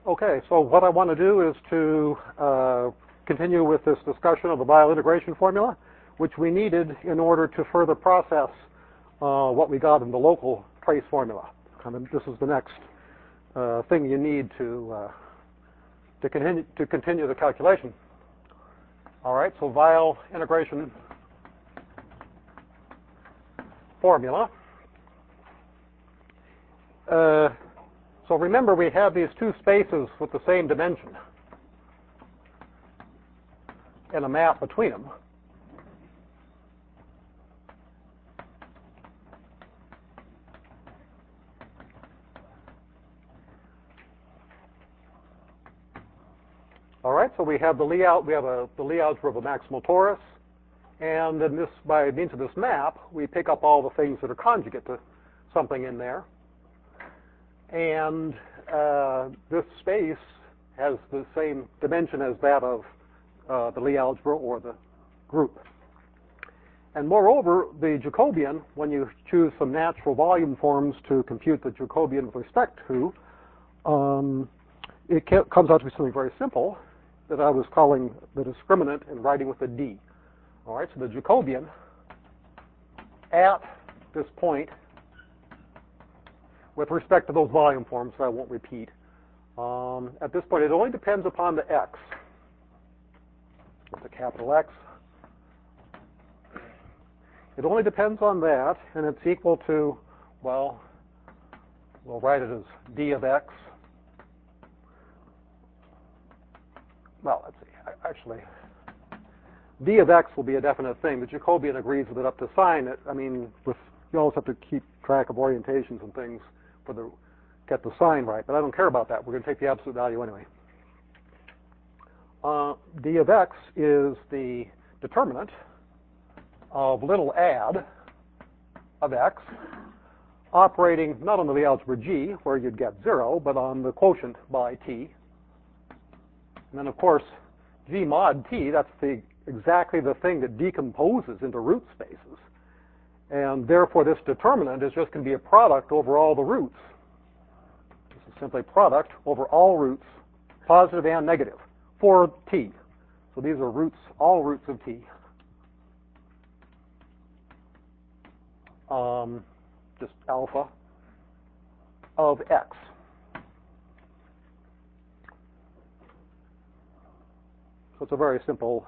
Okay, so what I want to do is to continue with this discussion of the Weyl integration formula, which we needed in order to further process what we got in the local trace formula. This is the next thing you need to continue the calculation. All right, so Weyl integration formula. So remember, we have these two spaces with the same dimension and a map between them. All right, so we have the Lie algebra of a maximal torus, and then this, by means of this map, we pick up all the things that are conjugate to something in there. And this space has the same dimension as that of the Lie algebra or the group. And moreover, the Jacobian, when you choose some natural volume forms to compute the Jacobian with respect to, it comes out to be something very simple that I was calling the discriminant and writing with a D. All right, so the Jacobian at this point, with respect to those volume forms that I won't repeat, at this point it only depends upon the x, with a capital X. It only depends on that, and it's equal to, well, we'll write it as d of x. Well, let's see, actually, d of x will be a definite thing. The Jacobian agrees with it up to sign it. I mean, you always have to keep track of orientations and things get the sign right, but I don't care about that. We're going to take the absolute value anyway. D of x is the determinant of little add of x, operating not on the Lie algebra G, where you'd get 0, but on the quotient by t. And then, of course, G mod t, that's exactly the thing that decomposes into root spaces. And therefore, this determinant is just going to be a product over all the roots. This is simply product over all roots, positive and negative, for t. So these are roots, all roots of t. Just alpha of x. So it's a very simple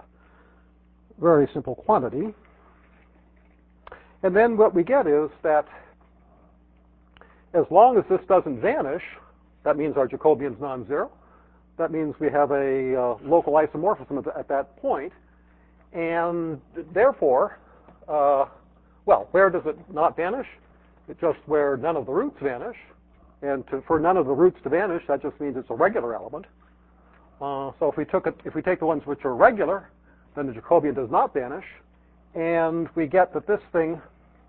quantity. And then what we get is that as long as this doesn't vanish, that means our Jacobian's non-zero. That means we have a local isomorphism at that point. And therefore, well, where does it not vanish? It's just where none of the roots vanish. And for none of the roots to vanish, that just means it's a regular element. So if we take the ones which are regular, then the Jacobian does not vanish. And we get that this thing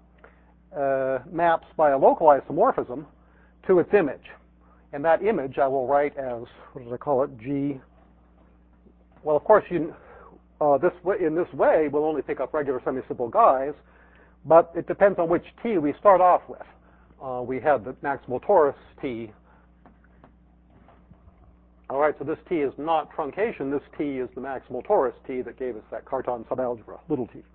maps by a local isomorphism to its image. And that image I will write as, what did I call it, G. Well, of course, in this way, we'll only pick up regular semi-simple guys, but it depends on which T we start off with. We had the maximal torus T. All right, so this T is not truncation. This T is the maximal torus T that gave us that Cartan subalgebra, little t.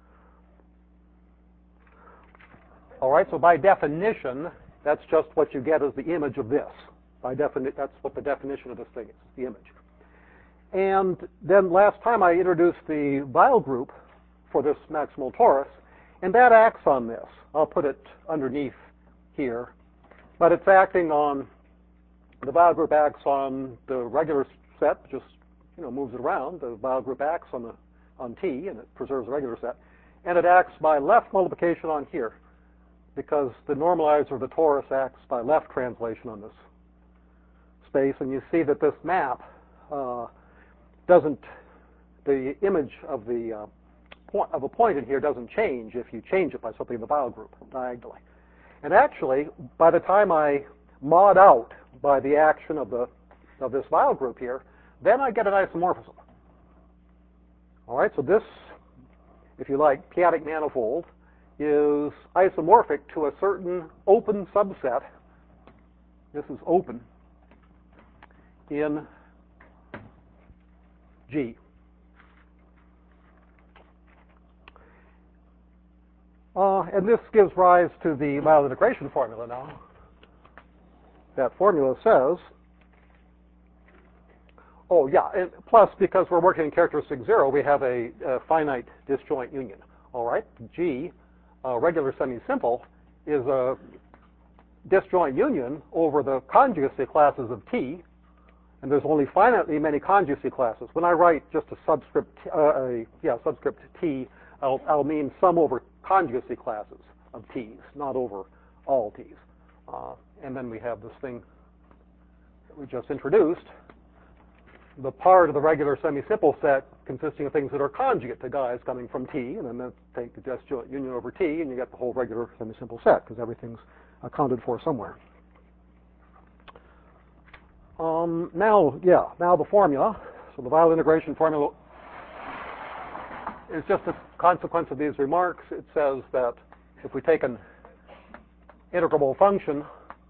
All right, so by definition, that's just what you get as the image of this. That's what the definition of this thing is, the image. And then last time I introduced the Weyl group for this maximal torus, and that acts on this. I'll put it underneath here. But it's acting on, the Weyl group acts on the regular set, just moves it around. The Weyl group acts on T, and it preserves the regular set. And it acts by left multiplication on here, because the normalizer of the torus acts by left translation on this space. And you see that this map the image of a point in here doesn't change if you change it by something in the Weyl group diagonally. And actually, by the time I mod out by the action of this Weyl group here, then I get an isomorphism. All right, so this, if you like, p-adic manifold is isomorphic to a certain open subset. This is open in G. And this gives rise to the Weyl integration formula now. That formula says, oh yeah, and plus because we're working in characteristic 0, we have a finite disjoint union. All right, G, regular semi-simple, is a disjoint union over the conjugacy classes of T, and there's only finitely many conjugacy classes. When I write just a subscript, subscript T, I'll mean sum over conjugacy classes of T's, not over all T's. And then we have this thing that we just introduced, the part of the regular semi-simple set consisting of things that are conjugate to guys coming from T, and then take the disjoint union over T, and you get the whole regular semi-simple set, because everything's accounted for somewhere. Now the formula. So the Weyl integration formula is just a consequence of these remarks. It says that if we take an integrable function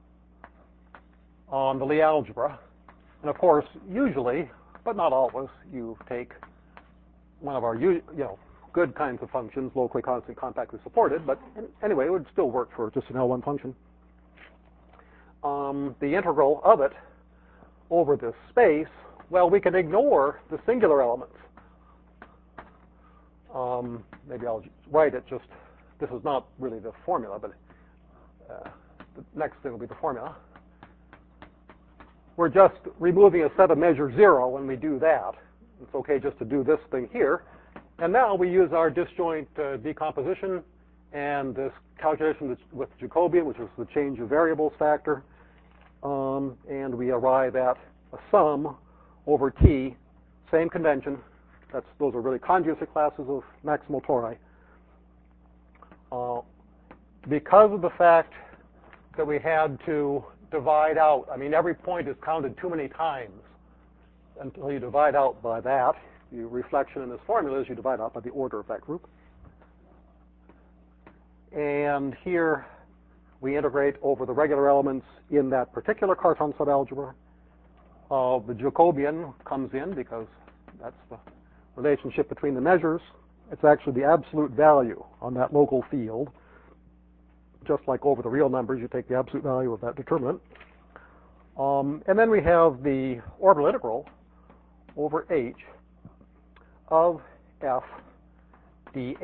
on the Lie algebra, and of course, usually, but not always, you take one of our good kinds of functions, locally constant, compactly supported, but anyway, it would still work for just an L1 function. The integral of it over this space, well, we can ignore the singular elements. Maybe I'll write it just, this is not really the formula, but the next thing will be the formula. We're just removing a set of measure 0 when we do that. It's okay just to do this thing here. And now we use our disjoint decomposition and this calculation with Jacobian, which is the change of variables factor, and we arrive at a sum over T, same convention. Those are really conjugacy classes of maximal tori. Because of the fact that we had to divide out, I mean, every point is counted too many times until you divide out by that. The reflection in this formula is you divide out by the order of that group. And here we integrate over the regular elements in that particular Cartan subalgebra. The Jacobian comes in because that's the relationship between the measures. It's actually the absolute value on that local field. Just like over the real numbers, you take the absolute value of that determinant. And then we have the orbital integral over H of f dH.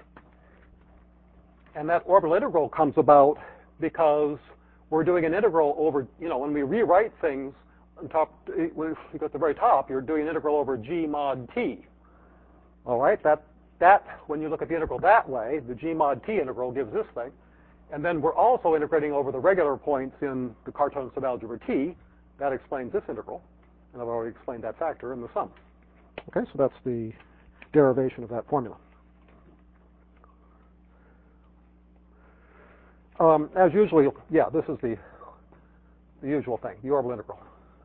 And that orbital integral comes about because we're doing an integral over, when we rewrite things on top, if you go at the very top, you're doing an integral over G mod T. All right, that when you look at the integral that way, the G mod T integral gives this thing. And then we're also integrating over the regular points in the Cartan subalgebra T. That explains this integral. And I've already explained that factor in the sum. Okay, so that's the derivation of that formula. As usual, this is the usual thing, the orbital integral.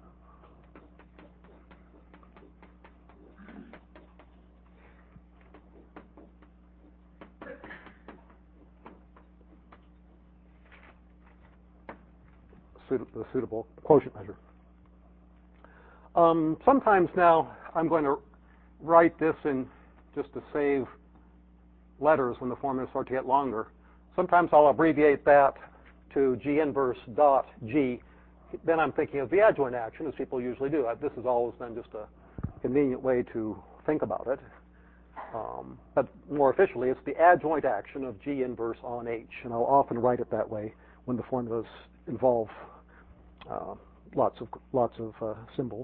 The suitable quotient measure. Sometimes now I'm going to write this in just to save letters when the formulas start to get longer. Sometimes I'll abbreviate that to G inverse dot G. Then I'm thinking of the adjoint action, as people usually do. This has always been just a convenient way to think about it. But more officially, it's the adjoint action of G inverse on H. And I'll often write it that way when the formulas involve lots of symbols.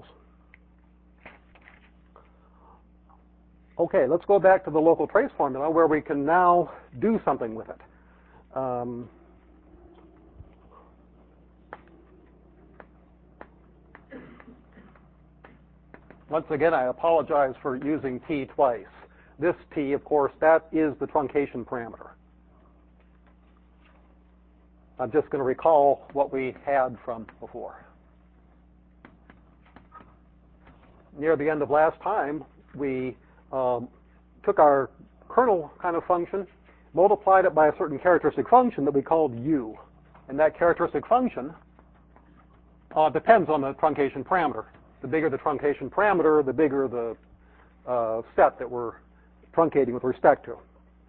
Okay, let's go back to the local trace formula where we can now do something with it. Once again, I apologize for using T twice. This T, of course, that is the truncation parameter. I'm just going to recall what we had from before. Near the end of last time, we took our kernel kind of function, multiplied it by a certain characteristic function that we called U. And that characteristic function depends on the truncation parameter. The bigger the truncation parameter, the bigger the set that we're truncating with respect to.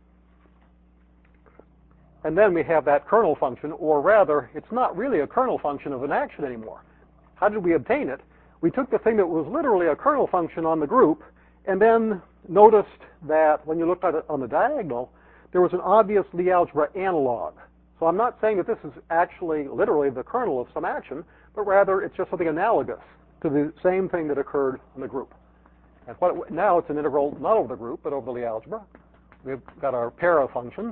And then we have that kernel function, or rather, it's not really a kernel function of an action anymore. How did we obtain it? We took the thing that was literally a kernel function on the group, and then noticed that when you looked at it on the diagonal, there was an obvious Lie algebra analog. So I'm not saying that this is actually literally the kernel of some action, but rather it's just something analogous to the same thing that occurred in the group. And now it's an integral not over the group, but over the Lie algebra. We've got our pair of functions.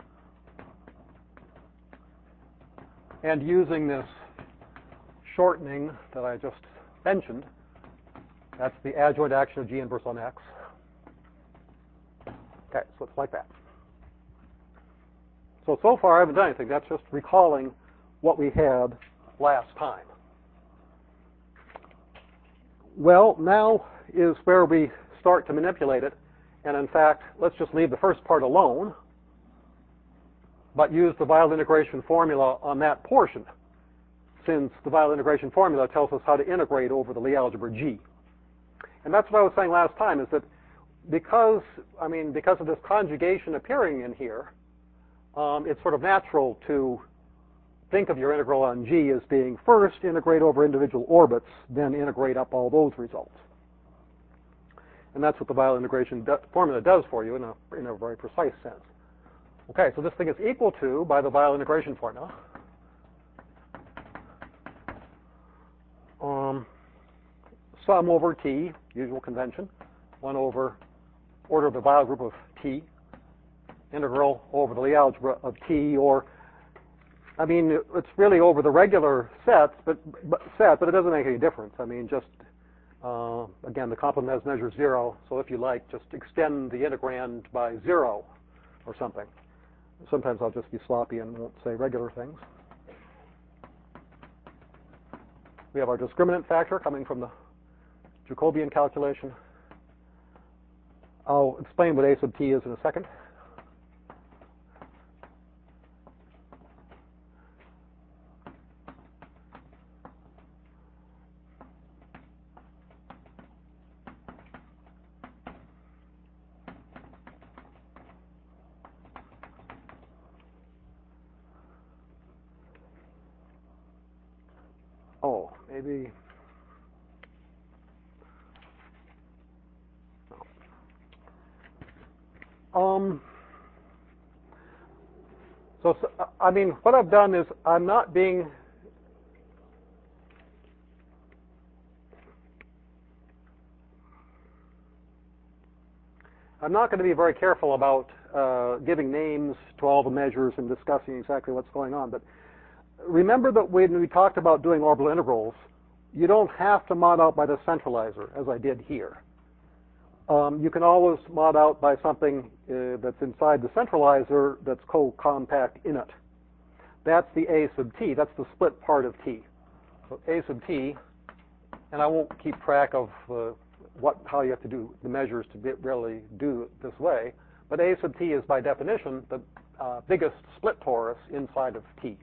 And using this shortening that I just mentioned, that's the adjoint action of G inverse on X. Okay, so it's like that. So far I haven't done anything. That's just recalling what we had last time. Well, now is where we start to manipulate it. And in fact, let's just leave the first part alone, but use the Weyl integration formula on that portion, since the Weyl integration formula tells us how to integrate over the Lie algebra G. And that's what I was saying last time, is that because of this conjugation appearing in here, it's sort of natural to think of your integral on G as being first integrate over individual orbits, then integrate up all those results. And that's what the Weyl integration formula does for you in a very precise sense. Okay, so this thing is equal to, by the Weyl integration formula, sum over T, usual convention, 1 over order of the Weyl group of T, integral over the Lie algebra of T, or, I mean, it's really over the regular sets, but it doesn't make any difference. I mean, just, again, the complement has measure 0, so if you like, just extend the integrand by 0 or something. Sometimes I'll just be sloppy and won't say regular things. We have our discriminant factor coming from the Jacobian calculation. I'll explain what A sub t is in a second. Oh, maybe. So, I mean, what I've done is I'm not going to be very careful about giving names to all the measures and discussing exactly what's going on. But remember that when we talked about doing orbital integrals, you don't have to mod out by the centralizer, as I did here. You can always mod out by something that's inside the centralizer that's co-compact in it. That's the A sub t. That's the split part of t. So A sub t, and I won't keep track of how you have to do the measures to really do it this way, but A sub t is by definition the biggest split torus inside of t.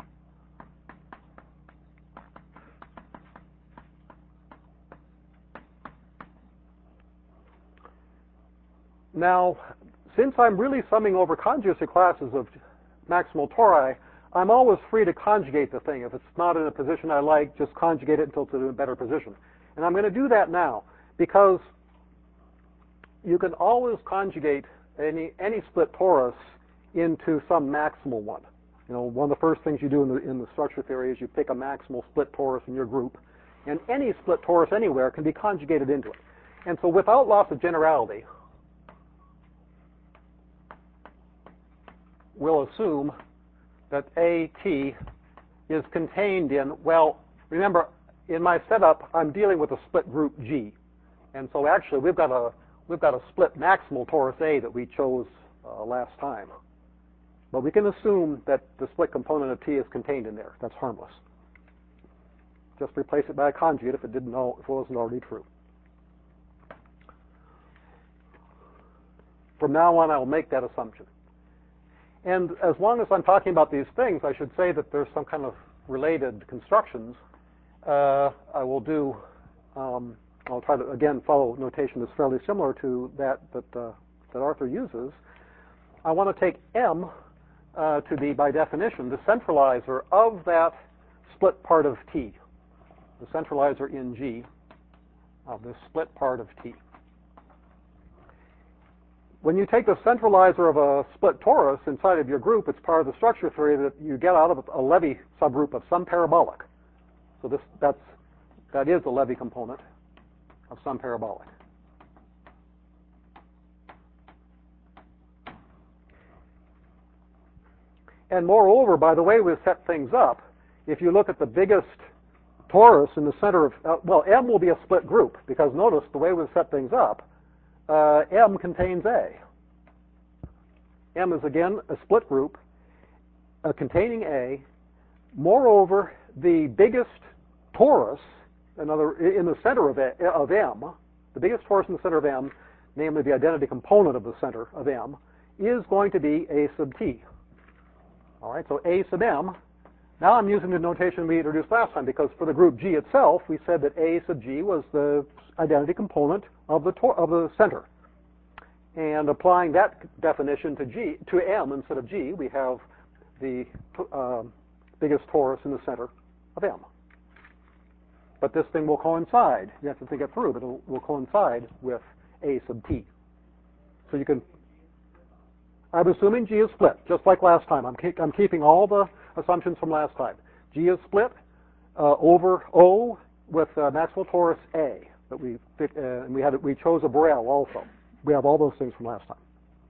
Now, since I'm really summing over conjugacy classes of maximal tori, I'm always free to conjugate the thing. If it's not in a position I like, just conjugate it until it's in a better position. And I'm going to do that now, because you can always conjugate any split torus into some maximal one. You know, one of the first things you do in the structure theory is you pick a maximal split torus in your group, and any split torus anywhere can be conjugated into it. And so without loss of generality, we'll assume that AT is contained in, well, remember, in my setup, I'm dealing with a split group G. And so actually, we've got a split maximal torus A that we chose last time. But we can assume that the split component of T is contained in there. That's harmless. Just replace it by a conjugate if it wasn't already true. From now on, I'll make that assumption. And as long as I'm talking about these things, I should say that there's some kind of related constructions. I will do I'll try to, again, follow notation that's fairly similar to that Arthur uses. I want to take M to be, by definition, the centralizer of that split part of T, the centralizer in G of this split part of T. When you take the centralizer of a split torus inside of your group, it's part of the structure theory that you get out of a Levy subgroup of some parabolic. So that is a Levy component of some parabolic. And moreover, by the way we set things up, if you look at the biggest torus in the center of, well, M will be a split group, because notice the way we've set things up, M contains A. M is, again, a split group containing A. Moreover, the biggest torus, in the center of M, the biggest torus in the center of M, namely the identity component of the center of M, is going to be A sub T. All right, so A sub M. Now I'm using the notation we introduced last time, because for the group G itself, we said that A sub G was the identity component of the center. And applying that definition to M instead of G, we have the biggest torus in the center of M. But this thing will coincide. You have to think it through, but it will coincide with A sub T. So you can. I'm assuming G is split, just like last time. I'm keeping all the assumptions from last time. G is split over O with Maxwell torus A. But we chose a Borel also. We have all those things from last time.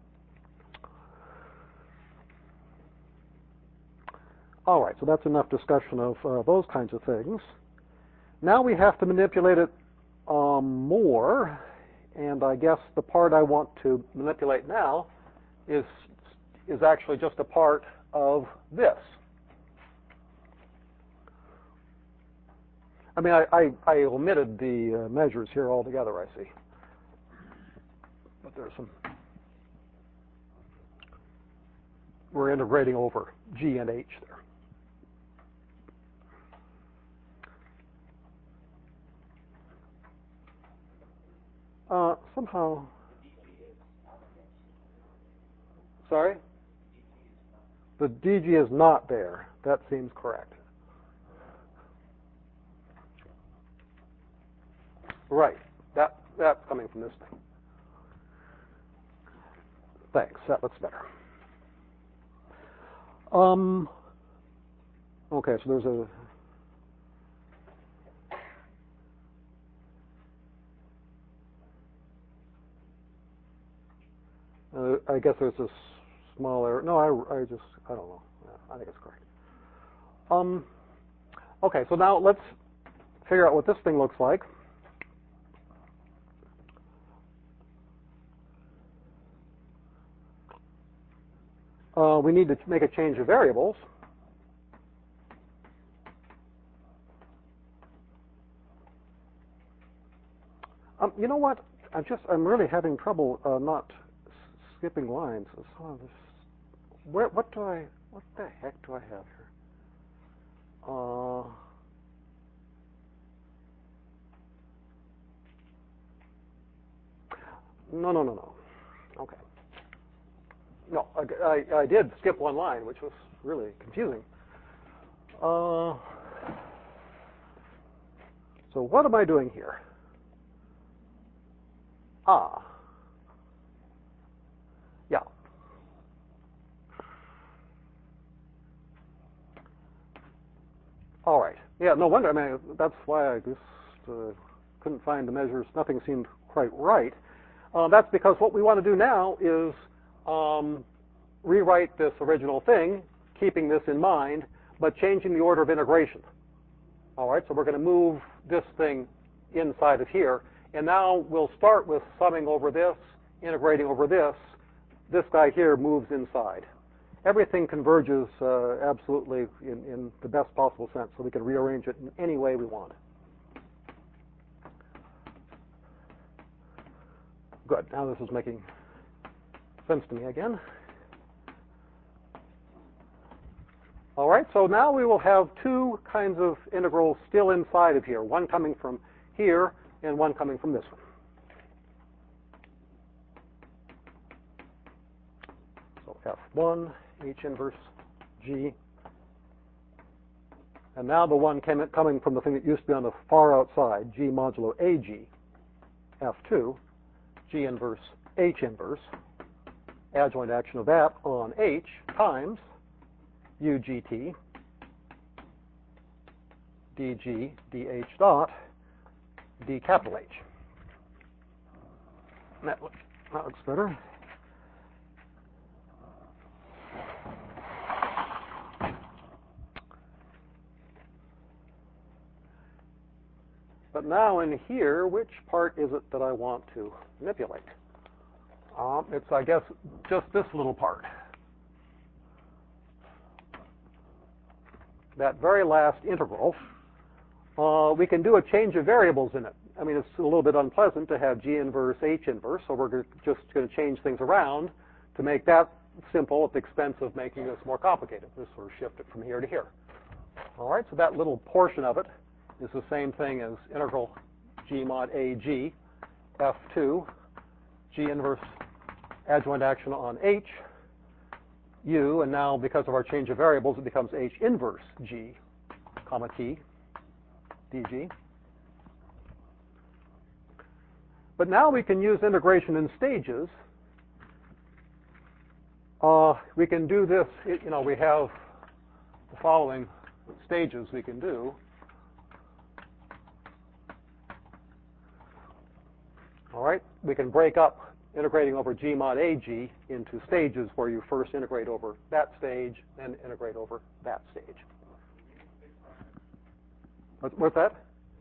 All right, so that's enough discussion of those kinds of things. Now we have to manipulate it more, and I guess the part I want to manipulate now is actually just a part of this. I mean, I omitted the measures here altogether, I see. But there's some. We're integrating over G and H there. Somehow. Sorry? The DG is not there. That seems correct. Right. That's coming from this thing. Thanks. That looks better. Okay, so there's a. I guess there's a small error. No, I don't know. I think it's correct. Okay, so now let's figure out what this thing looks like. We need to make a change of variables. You know what? I'm really having trouble not skipping lines. What the heck do I have here? No. Okay. No, I did skip one line, which was really confusing. So what am I doing here? Yeah. All right. Yeah, no wonder. I mean, that's why I just couldn't find the measures. Nothing seemed quite right. That's because what we want to do now is rewrite this original thing, keeping this in mind, but changing the order of integration. All right, so we're going to move this thing inside of here. And now we'll start with summing over this, integrating over this. This guy here moves inside. Everything converges absolutely in the best possible sense, so we can rearrange it in any way we want. Good. Now this is making sense to me again. All right, so now we will have two kinds of integrals still inside of here, one coming from here and one coming from this one. So F1, H inverse G. And now the one coming from the thing that used to be on the far outside, G modulo AG, F2, G inverse H inverse, adjoint action of that on H times UGT dG dH dot d capital H. That looks better. But now in here, which part is it that I want to manipulate? It's, I guess, just this little part. That very last integral. We can do a change of variables in it. I mean, it's a little bit unpleasant to have G inverse H inverse, so we're just going to change things around to make that simple at the expense of making this more complicated. Just sort of shift it from here to here. All right, so that little portion of it is the same thing as integral G mod AG, F2, G inverse adjoint action on H, U, and now because of our change of variables, it becomes H inverse G, comma T, dG. But now we can use integration in stages. We can do this, we have the following stages we can do. All right, we can break up integrating over G mod AG into stages where you first integrate over that stage, then integrate over that stage. What's that?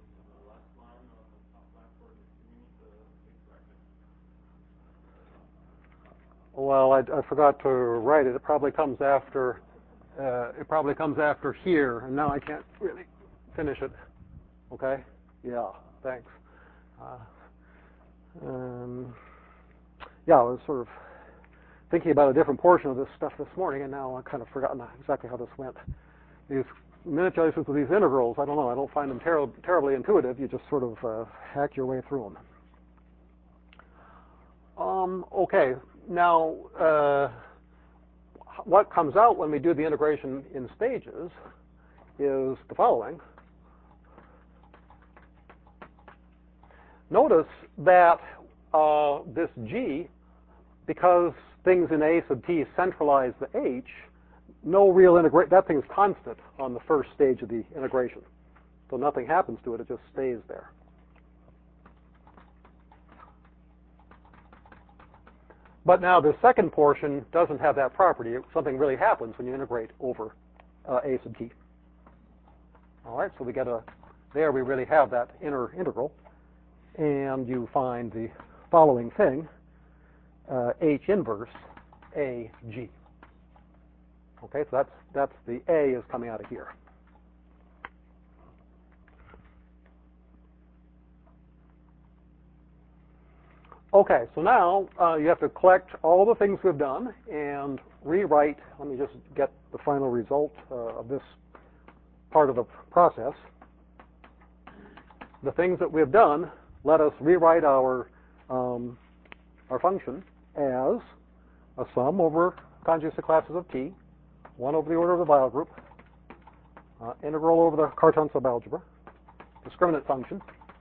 Well, I forgot to write it. It probably comes after. Here, and now I can't really finish it. Okay? Yeah. Thanks. Yeah, I was sort of thinking about a different portion of this stuff this morning, and now I've kind of forgotten exactly how this went. These manipulations of these integrals, I don't know. I don't find them terribly intuitive. You just sort of hack your way through them. Okay. Now, what comes out when we do the integration in stages is the following. Notice that this G, because things in A sub t centralize the H, no real integration, that thing's constant on the first stage of the integration. So nothing happens to it, it just stays there. But now the second portion doesn't have that property. Something really happens when you integrate over A sub t. All right, so there we really have that inner integral. And you find the following thing, H inverse AG. Okay, so that's the A is coming out of here. Okay, so now you have to collect all the things we've done and rewrite. Let me just get the final result of this part of the process. The things that we've done, let us rewrite our function as a sum over conjugate classes of t, 1 over the order of the Weyl group, integral over the Cartan subalgebra, discriminant function.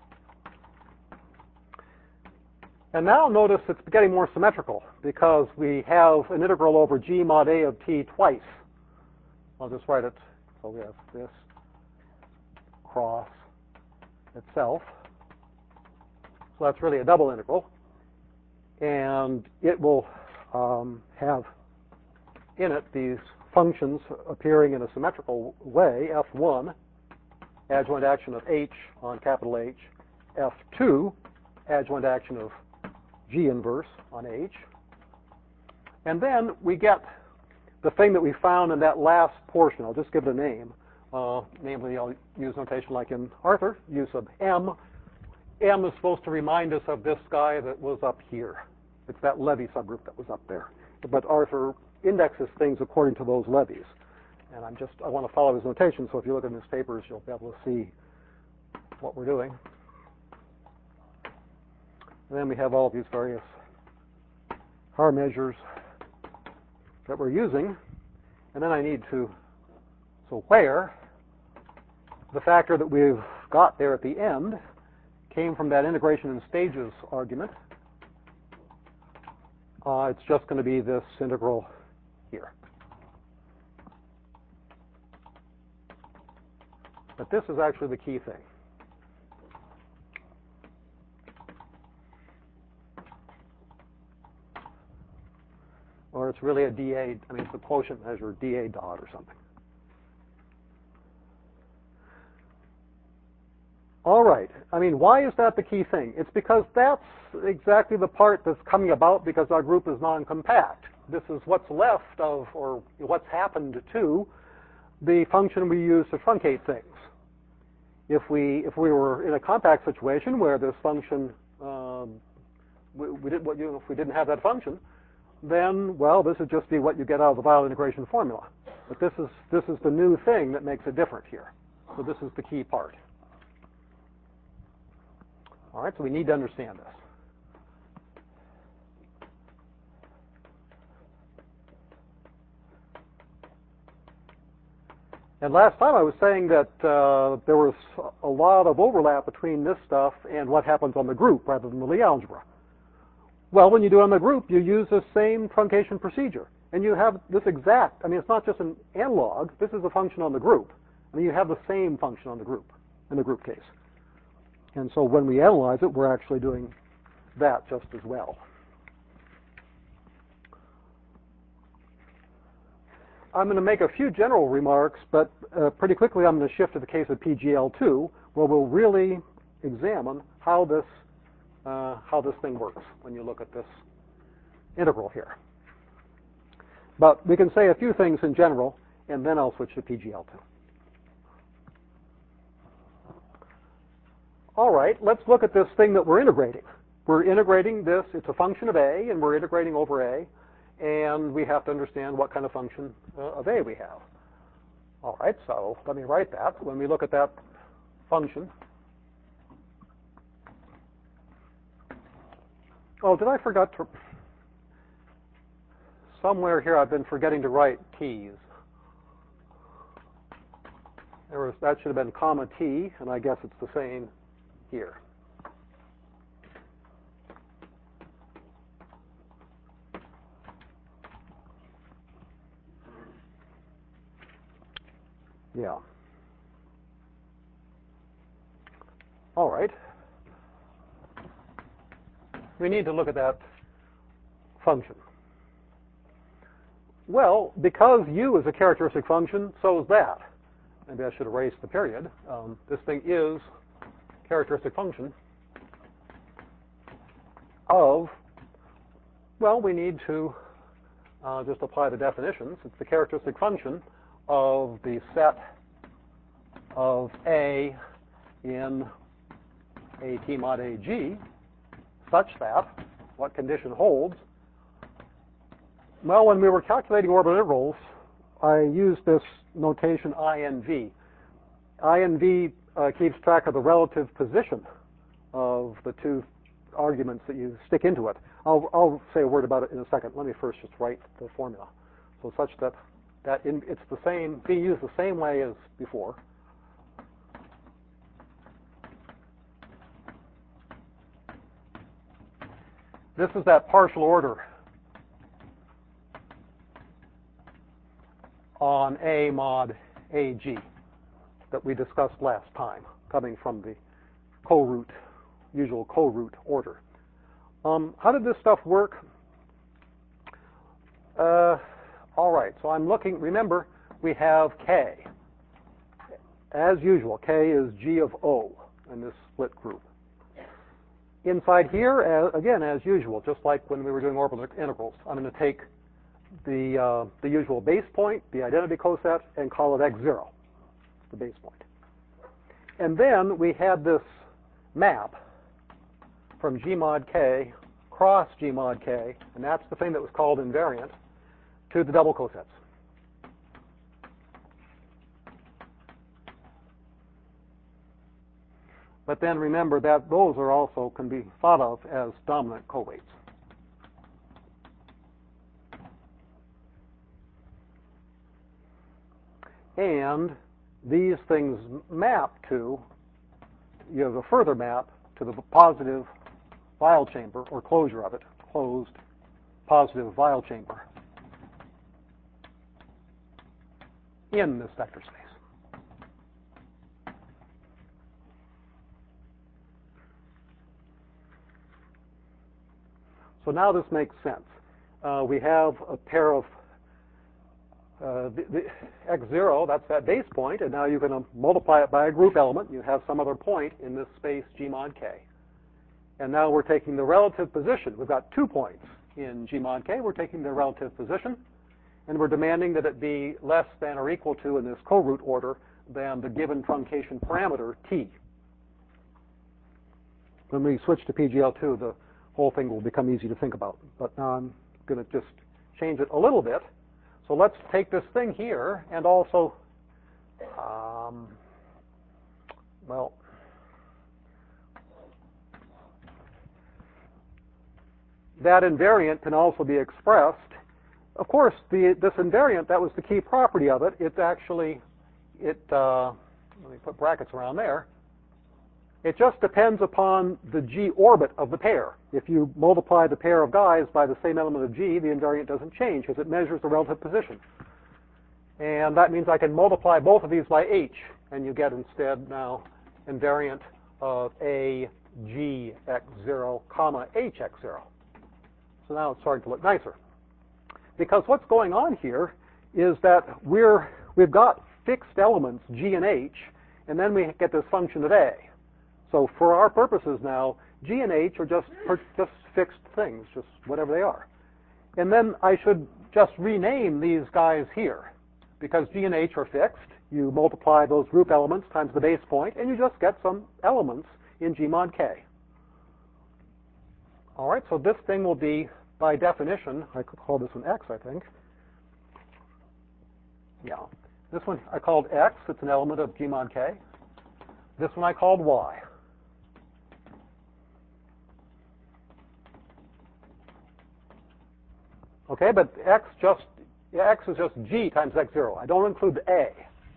And now notice it's getting more symmetrical because we have an integral over G mod A of t twice. I'll just write it. So we have this cross itself. So that's really a double integral. And it will have in it these functions appearing in a symmetrical way. F1, adjoint action of H on capital H. F2, adjoint action of G inverse on H. And then we get the thing that we found in that last portion. I'll just give it a name. Namely, I'll use notation like in Arthur, use of M. M is supposed to remind us of this guy that was up here. It's that levy subgroup that was up there. But Arthur indexes things according to those levies. And I want to follow his notation, so if you look in his papers, you'll be able to see what we're doing. And then we have all these various Haar measures that we're using. And then I need to, so where the factor that we've got there at the end came from that integration in stages argument, it's just going to be this integral here. But this is actually the key thing. Or it's really a dA, I mean, it's a quotient measure, dA dot or something. All right. I mean, why is that the key thing? It's because that's exactly the part that's coming about because our group is non-compact. This is what's left of, or what's happened to, the function we use to truncate things. If we were in a compact situation where this function, if we didn't have that function, then, well, this would just be what you get out of the Weyl integration formula. But this is the new thing that makes it different here. So this is the key part. All right, so we need to understand this. And last time I was saying that there was a lot of overlap between this stuff and what happens on the group rather than the Lie algebra. Well, when you do it on the group, you use the same truncation procedure. And you have this exact, I mean, it's not just an analog. This is a function on the group. I mean, you have the same function on the group, in the group case. And so when we analyze it, we're actually doing that just as well. I'm going to make a few general remarks, but pretty quickly I'm going to shift to the case of PGL2, where we'll really examine how this thing works when you look at this integral here. But we can say a few things in general, and then I'll switch to PGL2. All right, let's look at this thing that we're integrating. We're integrating this, it's a function of A, and we're integrating over A, and we have to understand what kind of function of A we have. All right, so let me write that. When we look at that function, oh, did I forget to, somewhere here I've been forgetting to write t's. That should have been comma t, and I guess it's the same here. Yeah. All right. We need to look at that function. Well, because u is a characteristic function, so is that. Maybe I should erase the period. This thing is characteristic function of, well, we need to just apply the definitions. It's the characteristic function of the set of A in AT mod AG such that, what condition holds? Well, when we were calculating orbital intervals, I used this notation INV. INV keeps track of the relative position of the two arguments that you stick into it. I'll say a word about it in a second. Let me first just write the formula. So such that it's the same, being used the same way as before. This is that partial order on A mod AG that we discussed last time, coming from the usual co-root order. How did this stuff work? All right, so I'm looking, remember, we have K. As usual, K is G of O in this split group. Inside here, again, as usual, just like when we were doing orbital integrals, I'm going to take the usual base point, the identity coset, and call it x0, the base point. And then we had this map from G mod K cross G mod K, and that's the thing that was called invariant, to the double cosets. But then remember that those are also can be thought of as dominant coweights. And these things map to, you have a further map to the positive Weyl chamber, or closure of it, closed positive Weyl chamber in this vector space. So now this makes sense. We have a pair of the x0, that's that base point, and now you're going to multiply it by a group element. You have some other point in this space G mod k. And now we're taking the relative position. We've got 2 points in G mod k. We're taking their relative position, and we're demanding that it be less than or equal to, in this coroot order, than the given truncation parameter t. When we switch to PGL2, the whole thing will become easy to think about. But now I'm going to just change it a little bit. So let's take this thing here and also, well, that invariant can also be expressed. Of course, this invariant, that was the key property of it. It's actually, let me put brackets around there. It just depends upon the G orbit of the pair. If you multiply the pair of guys by the same element of G, the invariant doesn't change because it measures the relative position. And that means I can multiply both of these by H, and you get instead now invariant of A, G, X0, comma, H, X0. So now it's starting to look nicer. Because what's going on here is that we've got fixed elements, G and H, and then we get this function of A. So for our purposes now, G and H are just fixed things, just whatever they are. And then I should just rename these guys here. Because G and H are fixed, you multiply those group elements times the base point, and you just get some elements in G mod k. All right, so this thing will be, by definition, I could call this one X, I think. Yeah. This one I called X. It's an element of G mod k. This one I called Y. Okay, but X is just G times X0. I don't include the A.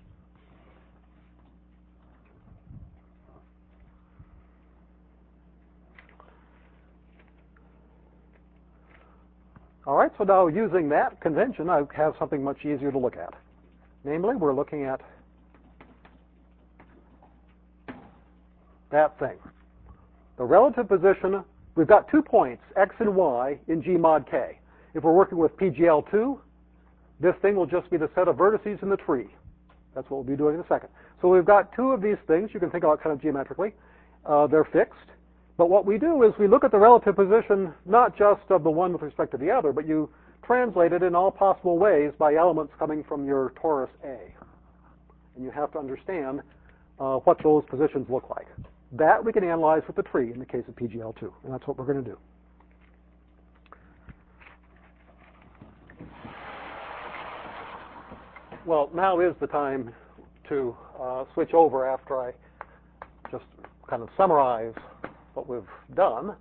All right, so now using that convention, I have something much easier to look at. Namely, we're looking at that thing. The relative position, we've got 2 points, X and Y, in G mod K. If we're working with PGL2, this thing will just be the set of vertices in the tree. That's what we'll be doing in a second. So we've got 2 of these things. You can think about kind of geometrically. They're fixed. But what we do is we look at the relative position not just of the one with respect to the other, but you translate it in all possible ways by elements coming from your torus A. And you have to understand what those positions look like. That we can analyze with the tree in the case of PGL2, and that's what we're going to do. Well, now is the time to switch over after I just kind of summarize what we've done.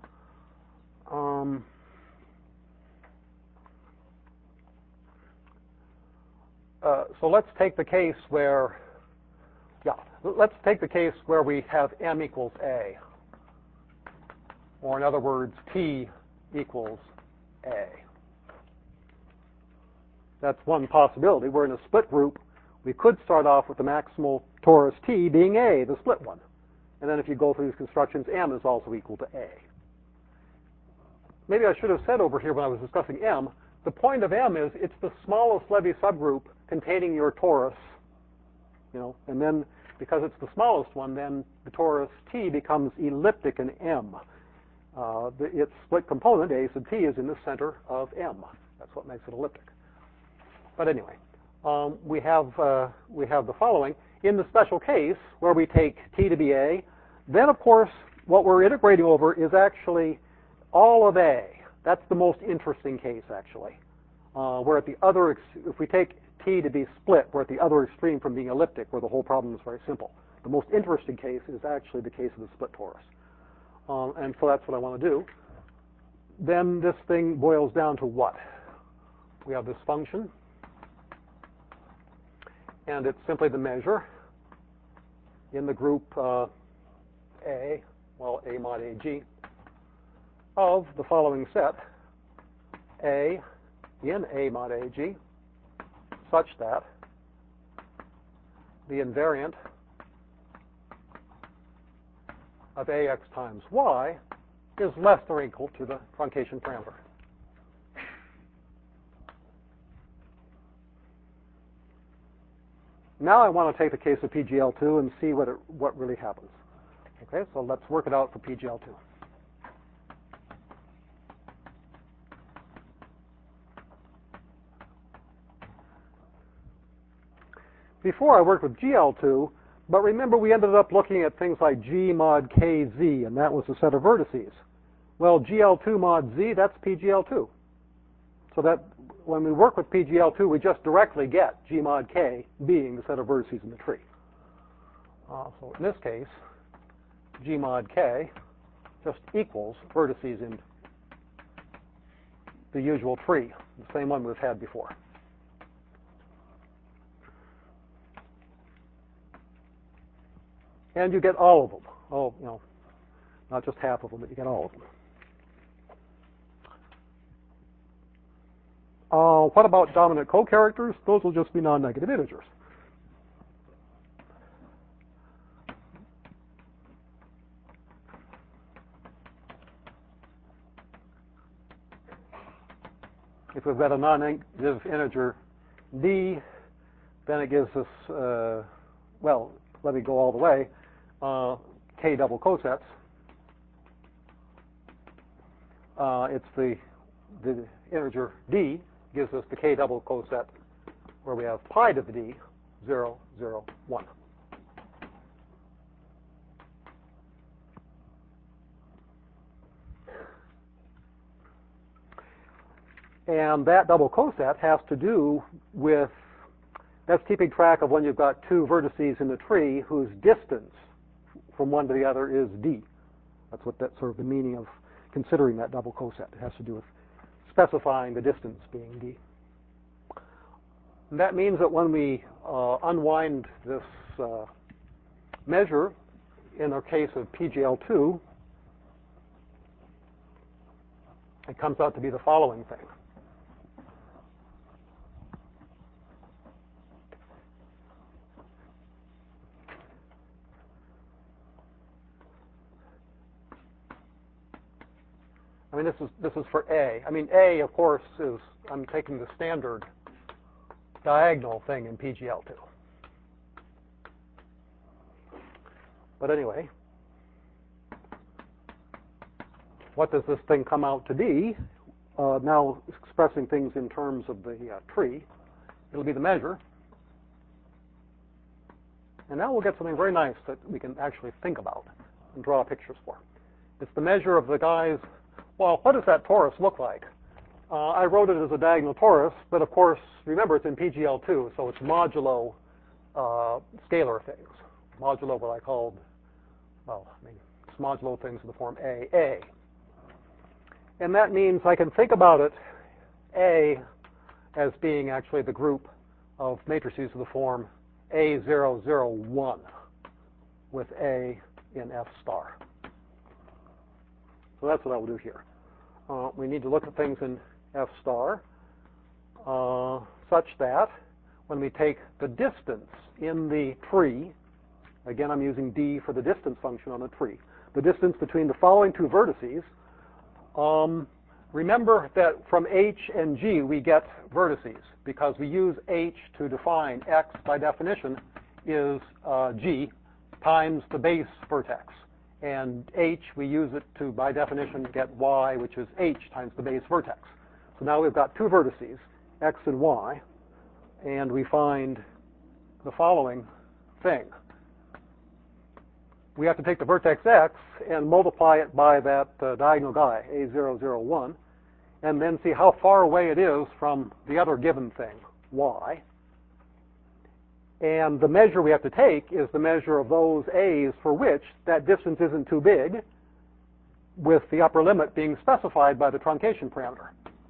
So let's take the case where, let's take the case where we have M equals A. Or in other words, T equals A. That's one possibility. We're in a split group. We could start off with the maximal torus T being A, the split one. And then if you go through these constructions, M is also equal to A. Maybe I should have said over here when I was discussing M, the point of M is it's the smallest Levy subgroup containing your torus, and then because it's the smallest one, then the torus T becomes elliptic in M. Its split component, A sub T, is in the center of M. That's what makes it elliptic. But anyway, we have the following. In the special case where we take T to be A, then of course what we're integrating over is actually all of A. That's the most interesting case actually. Where at the other, if we take T to be split, we're at the other extreme from being elliptic, where the whole problem is very simple. the most interesting case is actually the case of the split torus. And so that's what I want to do. Then this thing boils down to what? We have this function, and it's simply the measure in the group A, well, A mod AG, of the following set, A in A mod AG, such that the invariant of AX times Y is less than or equal to the truncation parameter. Now I want to take the case of PGL2 and see what really happens. Okay, so let's work it out for PGL2. Before I worked with GL2, but remember we ended up looking at things like G mod KZ, and that was a set of vertices. Well, GL2 mod Z, that's PGL2. So that when we work with PGL2, we just directly get G mod K being the set of vertices in the tree. So in this case, G mod K just equals vertices in the usual tree, the same one we've had before. And you get all of them. Oh, you know, not just half of them, but you get all of them. What about dominant co-characters? Those will just be non-negative integers. If we've got a non-negative integer D, then it gives us, well, let me go all the way, K double cosets. It's the integer D gives us the K double coset where we have pi to the D, 0, 0, 1. And that double coset has to do with, that's keeping track of when you've got two vertices in the tree whose distance from one to the other is D. That's what that's sort of the meaning of considering that double coset. It has to do with specifying the distance being D. And that means that when we unwind this measure in our case of PGL2, it comes out to be the following thing. I mean, this is for A. I mean, A, of course, is, I'm taking the standard diagonal thing in PGL2. But anyway, what does this thing come out to be? Now expressing things in terms of the tree, it'll be the measure. And now we'll get something very nice that we can actually think about and draw pictures for. It's the measure of the guys. Well, what does that torus look like? I wrote it as a diagonal torus, but of course, remember it's in PGL2, so it's modulo scalar things. Modulo what I called, well, I mean, it's modulo things in the form A. And that means I can think about it, A, as being actually the group of matrices of the form A0, 0, 1 with A in F star. So that's what I will do here. We need to look at things in F star such that when we take the distance in the tree, again I'm using D for the distance function on the tree, the distance between the following two vertices, remember that from H and G we get vertices because we use H to define X by definition is G times the base vertex. And H, we use it to, by definition, get Y, which is H times the base vertex. So now we've got two vertices, X and Y, and we find the following thing. We have to take the vertex X and multiply it by that diagonal guy, A0, 0, 1, and then see how far away it is from the other given thing, Y. And the measure we have to take is the measure of those a's for which that distance isn't too big, with the upper limit being specified by the truncation parameter.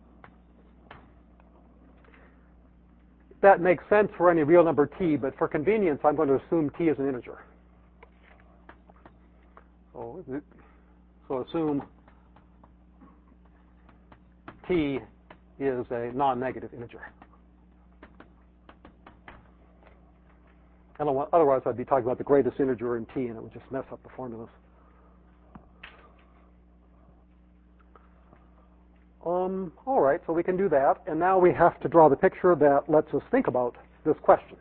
That makes sense for any real number t, but for convenience, I'm going to assume t is an integer. So assume t is a non-negative integer. Otherwise, I'd be talking about the greatest integer in t, and it would just mess up the formulas. All right, so we can do that. And now we have to draw the picture that lets us think about this question.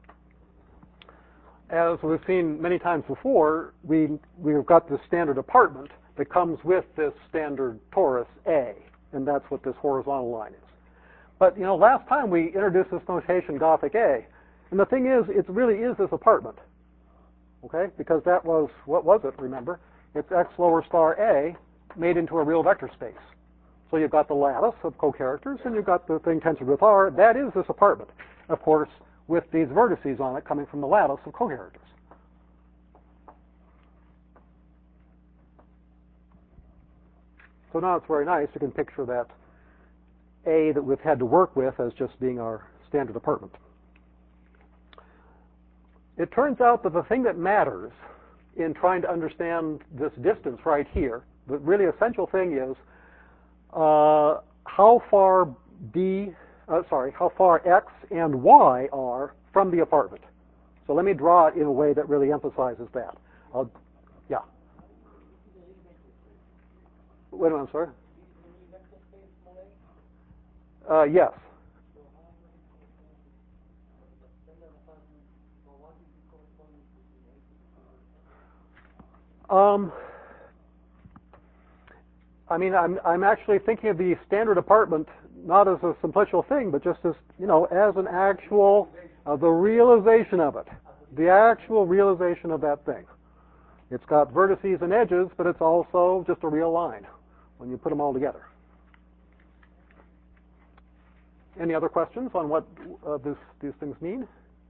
As we've seen many times before, we've got this standard apartment that comes with this standard torus A, and that's what this horizontal line is. But, last time we introduced this notation Gothic A, and the thing is, it really is this apartment, okay? Because that was, what was it, remember? It's x lower star A made into a real vector space. So you've got the lattice of co-characters, and you've got the thing tensored with R. That is this apartment, of course, with these vertices on it coming from the lattice of co-characters. So now it's very nice. You can picture that A that we've had to work with as just being our standard apartment. It turns out that the thing that matters in trying to understand this distance right here, the really essential thing is how far x and y are from the apartment. So let me draw it in a way that really emphasizes that. Yeah. Wait a minute, I'm sorry. Yes. I mean, I'm actually thinking of the standard apartment not as a simplicial thing, but just as, as an actual, the realization of it. The actual realization of that thing. It's got vertices and edges, but it's also just a real line when you put them all together. Any other questions on what these things mean?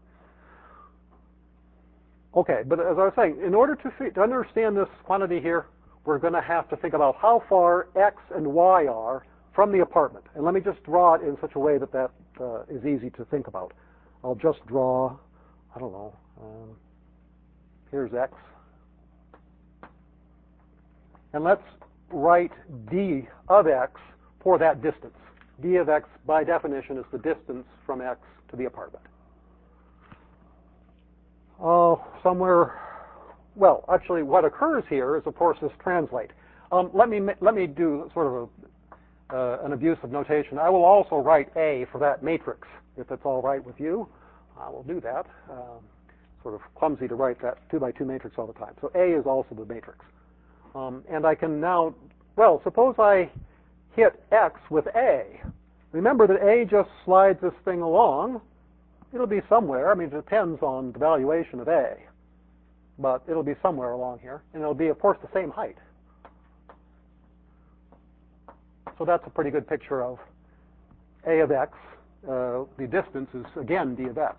Okay, but as I was saying, in order to understand this quantity here, we're going to have to think about how far x and y are from the apartment. And let me just draw it in such a way that is easy to think about. I'll just draw, I don't know, here's x. And let's write d of x for that distance. D of x, by definition, is the distance from x to the apartment. Well, actually, what occurs here is, of course, this translate. Let me do sort of an abuse of notation. I will also write A for that matrix, if it's all right with you. I will do that. Sort of clumsy to write that 2x2 matrix all the time. So A is also the matrix. And I can now, well, suppose I hit X with A. Remember that A just slides this thing along. It'll be somewhere. I mean, it depends on the valuation of A. But it'll be somewhere along here. And it'll be, of course, the same height. So that's a pretty good picture of A of X. The distance is, again, D of X.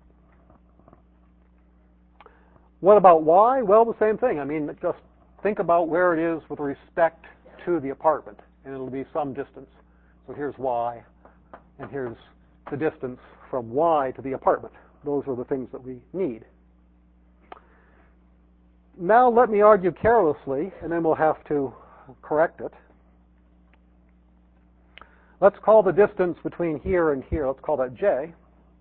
What about Y? Well, the same thing. I mean, just think about where it is with respect to the apartment. And it'll be some distance. So here's Y. And here's the distance from Y to the apartment. Those are the things that we need. Now let me argue carelessly, and then we'll have to correct it. Let's call the distance between here and here, let's call that J.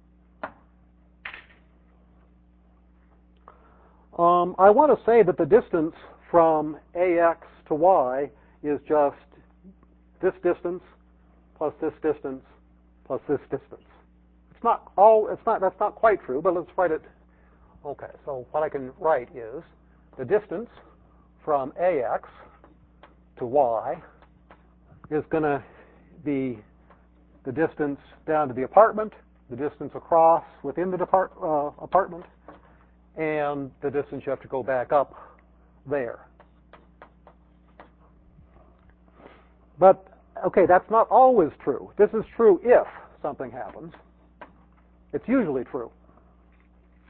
I want to say that the distance from AX to Y is just this distance plus this distance plus this distance. That's not quite true, but let's write it. Okay, so what I can write is the distance from AX to Y is going to be the distance down to the apartment, the distance across within the apartment, and the distance you have to go back up there. But, okay, that's not always true. This is true if something happens. It's usually true.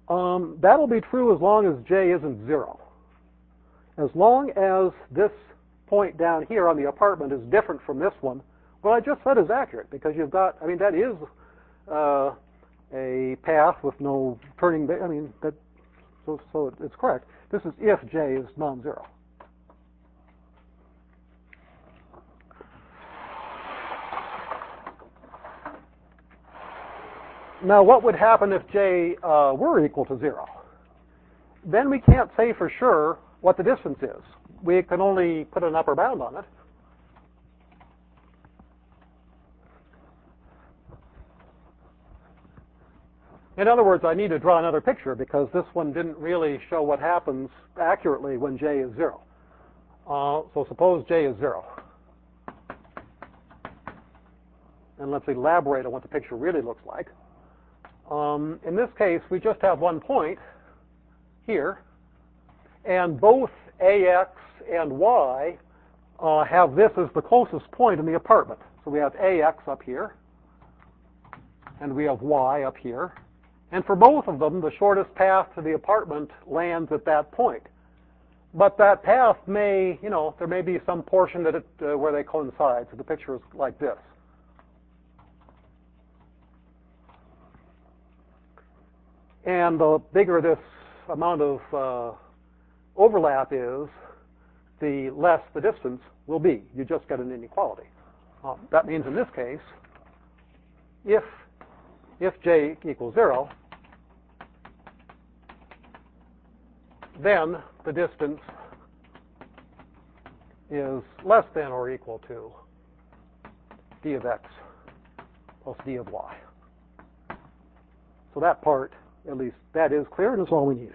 That'll be true as long as j isn't 0. As long as this point down here on the apartment is different from this one, what I just said is accurate, because you've got, I mean, that is a path with no turning, I mean, that, so it's correct. This is if j is non-zero. Now, what would happen if j were equal to 0? Then we can't say for sure what the distance is. We can only put an upper bound on it. In other words, I need to draw another picture because this one didn't really show what happens accurately when j is 0. So suppose j is 0. And let's elaborate on what the picture really looks like. In this case, we just have one point here, and both ax and y have this as the closest point in the apartment. So we have ax up here, and we have y up here. And for both of them, the shortest path to the apartment lands at that point. But that path may, you know, there may be some portion that where they coincide. So the picture is like this. And the bigger this amount of overlap is, the less the distance will be. You just get an inequality. That means in this case, if j equals 0, then the distance is less than or equal to d of x plus d of y. So that part, at least, that is clear, and that's all we need.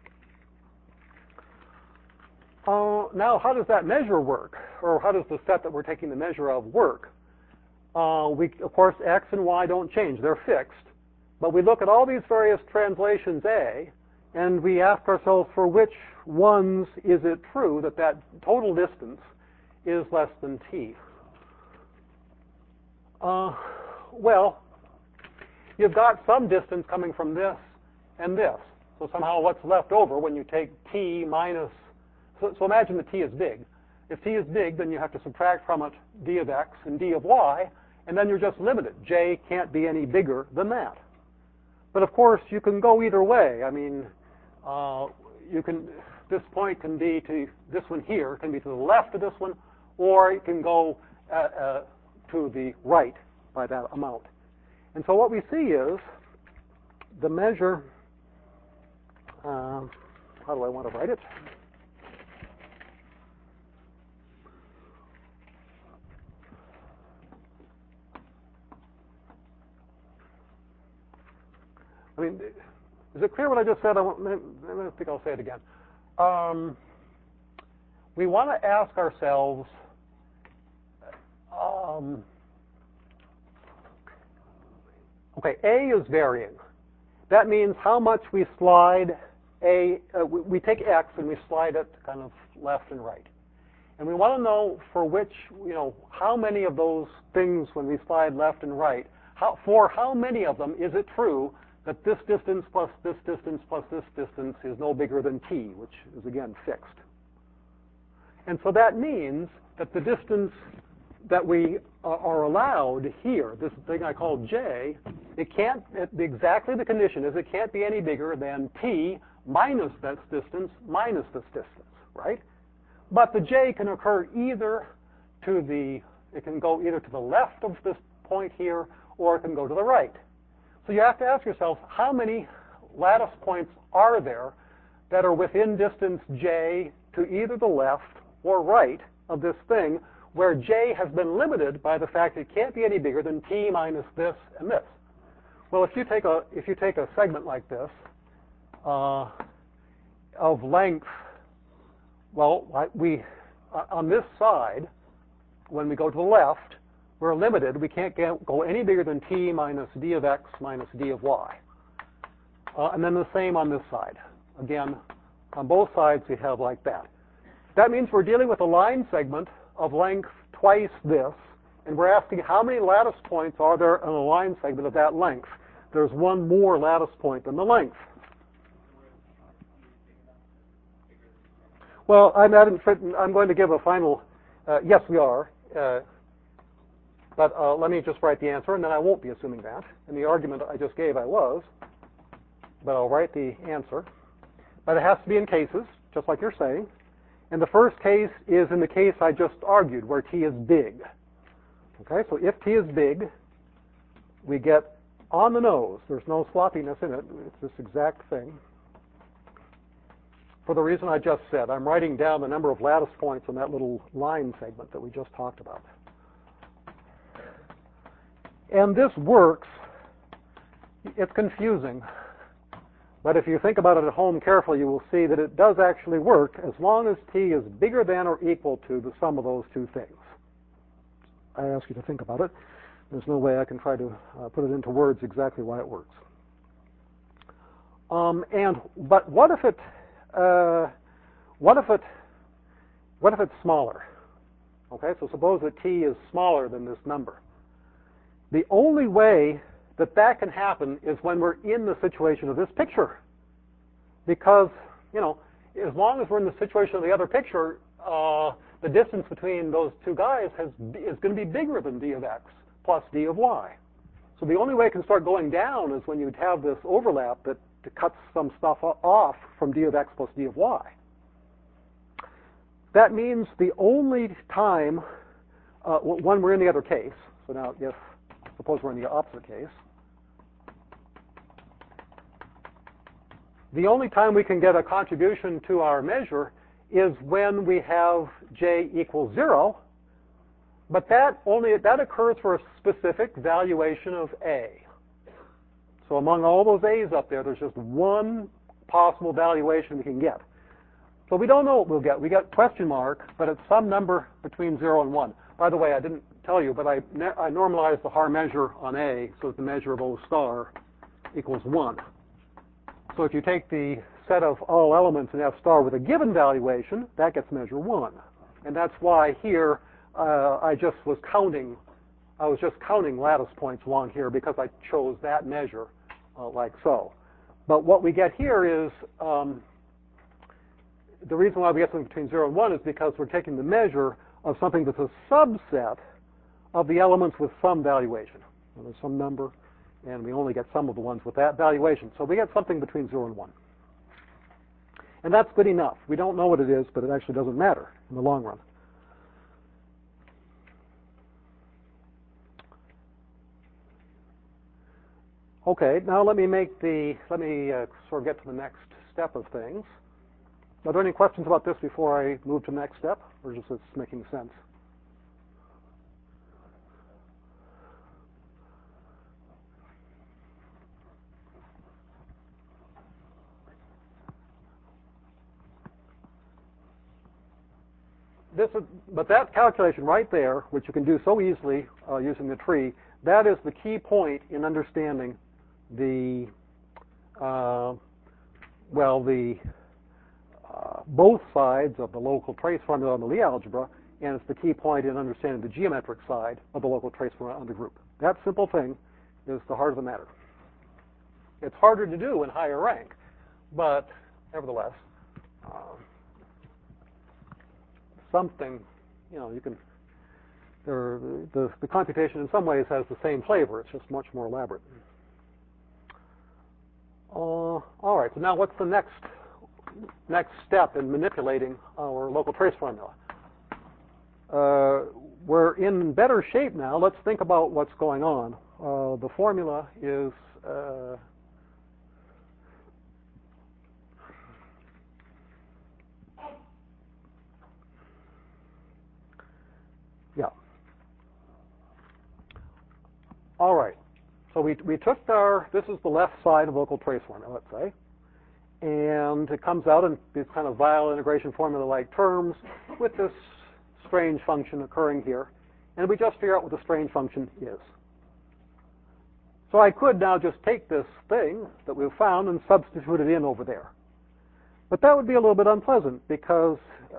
Now, how does that measure work? Or how does the set that we're taking the measure of work? Of course, x and y don't change. They're fixed. But we look at all these various translations A, and we ask ourselves for which ones is it true that that total distance is less than t. Well, you've got some distance coming from this and this. So somehow what's left over when you take t minus, so imagine that t is big. If t is big, then you have to subtract from it d of x and d of y, and then you're just limited. J can't be any bigger than that. But of course, you can go either way. I mean, this point can be to, this one here can be to the left of this one, or it can go to the right by that amount. And so what we see is the measure, how do I want to write it? I mean, is it clear what I just said? I think I'll say it again. We want to ask ourselves, okay, A is varying. That means how much we slide A, we take X and we slide it kind of left and right. And we want to know for which, you know, how many of those things when we slide left and right, for how many of them is it true that this distance plus this distance plus this distance is no bigger than t, which is, again, fixed. And so that means that the distance that we are allowed here, this thing I call j, it can't, exactly the condition is it can't be any bigger than t minus this distance minus this distance, right? But the j can occur either to the, it can go either to the left of this point here, or it can go to the right. So you have to ask yourself, how many lattice points are there that are within distance j to either the left or right of this thing, where j has been limited by the fact it can't be any bigger than t minus this and this? Well, if you take a segment like this of length, well, on this side, when we go to the left, we're limited. We can't go any bigger than t minus d of x minus d of y. And then the same on this side. Again, on both sides we have like that. That means we're dealing with a line segment of length twice this, and we're asking how many lattice points are there on a line segment of that length. There's one more lattice point than the length. Well, I'm going to give a final, yes, we are. But let me just write the answer, and then I won't be assuming that. In the argument I just gave, I was. But I'll write the answer. But it has to be in cases, just like you're saying. And the first case is in the case I just argued, where t is big. Okay, so if t is big, we get on the nose. There's no sloppiness in it. It's this exact thing. For the reason I just said, I'm writing down the number of lattice points on that little line segment that we just talked about. And this works. It's confusing. But if you think about it at home carefully, you will see that it does actually work as long as t is bigger than or equal to the sum of those two things. I ask you to think about it. There's no way I can try to put it into words exactly why it works. But what if it's smaller? Okay, so suppose that t is smaller than this number. The only way that can happen is when we're in the situation of this picture. Because, as long as we're in the situation of the other picture, the distance between those two guys is going to be bigger than d of x plus d of y. So the only way it can start going down is when you'd have this overlap that cuts some stuff off from d of x plus d of y. That means the only time, when we're in the other case, so now suppose we're in the opposite case, the only time we can get a contribution to our measure is when we have j equals 0, but that occurs for a specific valuation of a. So among all those a's up there, there's just one possible valuation we can get. So we don't know what we'll get. We get question mark, but it's some number between 0 and 1. By the way, I didn't tell you, but I normalized the Haar measure on a so that the measure of O star equals 1. So if you take the set of all elements in F star with a given valuation, that gets measure 1. And that's why here I was just counting lattice points along here because I chose that measure like so. But what we get here is, the reason why we get something between 0 and 1 is because we're taking the measure of something that's a subset of the elements with some valuation. So there's some number, and we only get some of the ones with that valuation. So we get something between 0 and 1. And that's good enough. We don't know what it is, but it actually doesn't matter in the long run. Okay, now let me sort of get to the next step of things. Are there any questions about this before I move to the next step, or is this making sense? But that calculation right there, which you can do so easily using the tree, that is the key point in understanding the both sides of the local trace formula on the Lie algebra, and it's the key point in understanding the geometric side of the local trace formula on the group. That simple thing is the heart of the matter. It's harder to do in higher rank, but nevertheless, something, you can. The computation in some ways has the same flavor. It's just much more elaborate. All right. So now, what's the next step in manipulating our local trace formula? We're in better shape now. Let's think about what's going on. The formula is. All right, so we took this is the left side of local trace formula, let's say, and it comes out in these kind of Weyl integration formula-like terms with this strange function occurring here, and we just figure out what the strange function is. So I could now just take this thing that we've found and substitute it in over there. But that would be a little bit unpleasant because,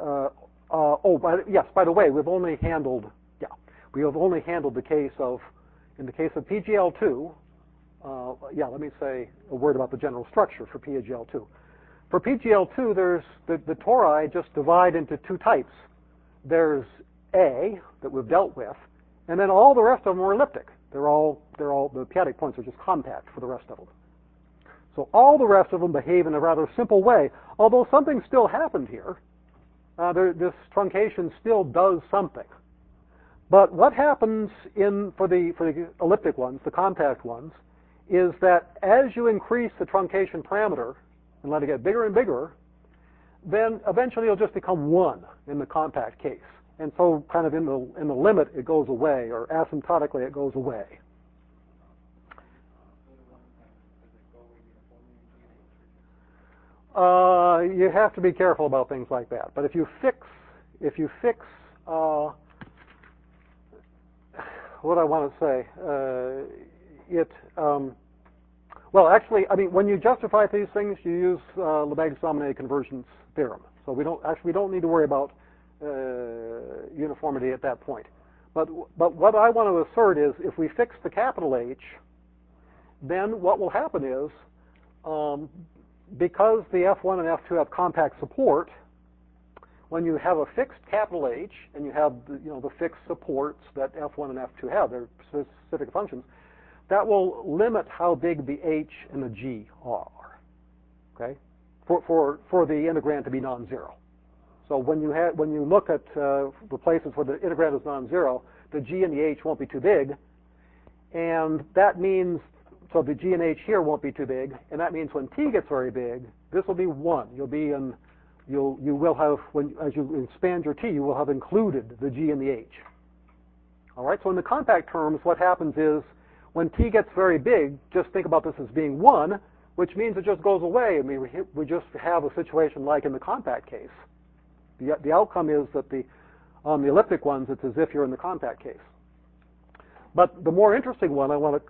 by the way, we have only handled the case of, in the case of PGL2, let me say a word about the general structure for PGL2. For PGL2, there's the tori just divide into two types. There's A that we've dealt with, and then all the rest of them are elliptic. They're all the p-adic points are just compact for the rest of them. So all the rest of them behave in a rather simple way, although something still happened here. This truncation still does something. But what happens for the elliptic ones, the compact ones, is that as you increase the truncation parameter and let it get bigger and bigger, then eventually it'll just become 1 in the compact case. And so kind of in the limit it goes away, or asymptotically it goes away. You have to be careful about things like that. But if you fix what I want to say, well, actually, I mean, when you justify these things, you use Lebesgue-Salmon convergence theorem. So we don't need to worry about uniformity at that point. But what I want to assert is, if we fix the capital H, then what will happen is, because the F1 and F2 have compact support, when you have a fixed capital H and you have the fixed supports that F1 and F2 have, they're specific functions, that will limit how big the H and the G are. Okay, for the integrand to be non-zero. So when you look at the places where the integrand is non-zero, the G and the H won't be too big, and that means, so the G and H here won't be too big, and that means when T gets very big, this will be 1. You will have, as you expand your T, you will have included the G and the H. All right, so in the compact terms, what happens is, when T gets very big, just think about this as being 1, which means it just goes away. I mean, we just have a situation like in the compact case. The outcome is that on the elliptic ones, it's as if you're in the compact case. But the more interesting one, I won't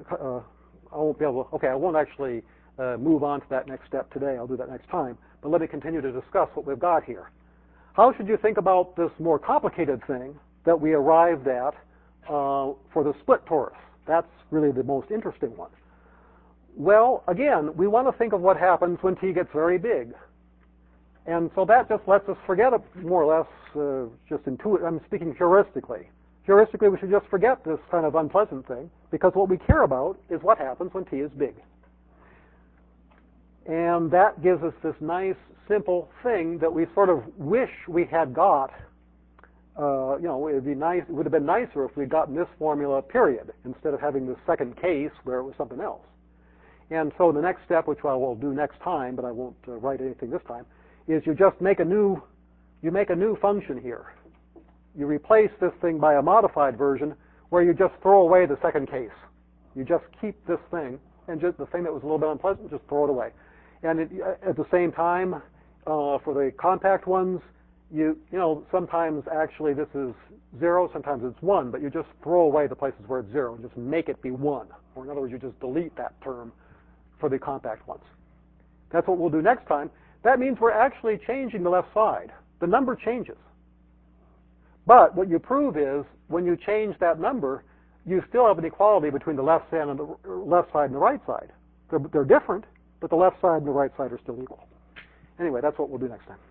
actually move on to that next step today. I'll do that next time. But let me continue to discuss what we've got here. How should you think about this more complicated thing that we arrived at for the split torus? That's really the most interesting one. Well, again, we want to think of what happens when T gets very big. And so that just lets us forget it more or less, just intuitively. I'm speaking heuristically. Heuristically, we should just forget this kind of unpleasant thing, because what we care about is what happens when T is big. And that gives us this nice, simple thing that we sort of wish we had got. It would have been nicer if we'd gotten this formula, period, instead of having this second case where it was something else. And so the next step, which I will do next time, but I won't write anything this time, is you just make a new function here. You replace this thing by a modified version where you just throw away the second case. You just keep this thing, and just the thing that was a little bit unpleasant, just throw it away. And at the same time, for the compact ones, sometimes actually this is 0, sometimes it's 1, but you just throw away the places where it's 0 and just make it be 1. Or in other words, you just delete that term for the compact ones. That's what we'll do next time. That means we're actually changing the left side. The number changes. But what you prove is, when you change that number, you still have an equality between the left side and the right side. They're different, but the left side and the right side are still equal. Anyway, that's what we'll do next time.